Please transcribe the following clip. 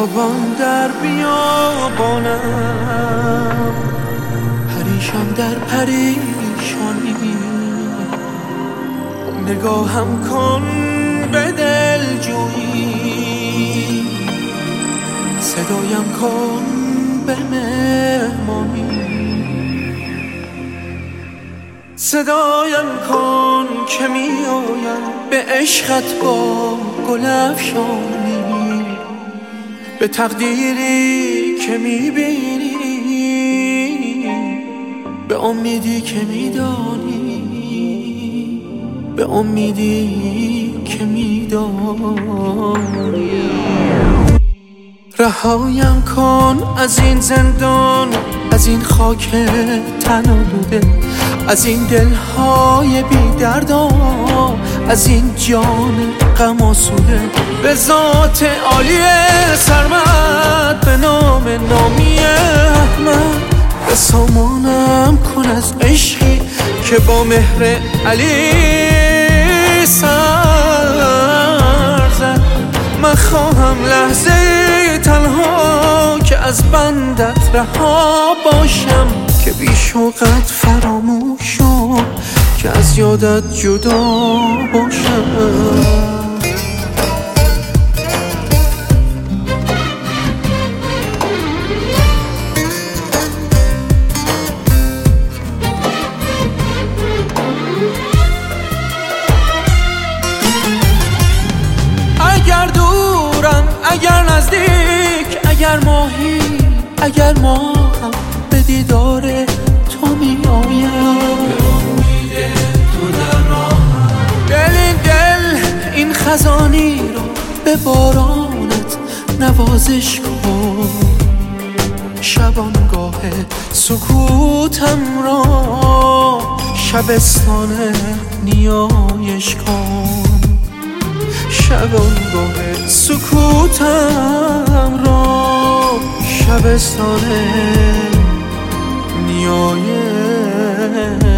بیابان در بیابانم، پریشان در پریشانی، نگاهم کن به دلجویی، صدایم کن به مهمانی، صدایم کن که می آیم به عشقت با گل افشانی، به تقدیری که می بینی، به امیدی که می دانی، به امیدی که می دانی. رهایم کن از این زندان، از این خاک تن آلوده، از این دلهای بی دردا، از این جان غم آسوده. به ذات عالی سرمد، به نام نامی احمد، به سامانم کن از عشقی که با مهر علی سر زد. من خواهم لحظه تنها که از بندت رها باشم، که بی شوقت فراموش شد، که از یادت جدا باشم. اگر دورم، اگر نزدیک، اگر ماهی، اگر ماهم، به دیدار تو می آیم، به امید تو در راهم. دل این خزانی رو به بارانت نوازش کن، شبانگاه سکوتم را شبستان نیایش کن، شبانگاه سکوتم را شبستان نیایش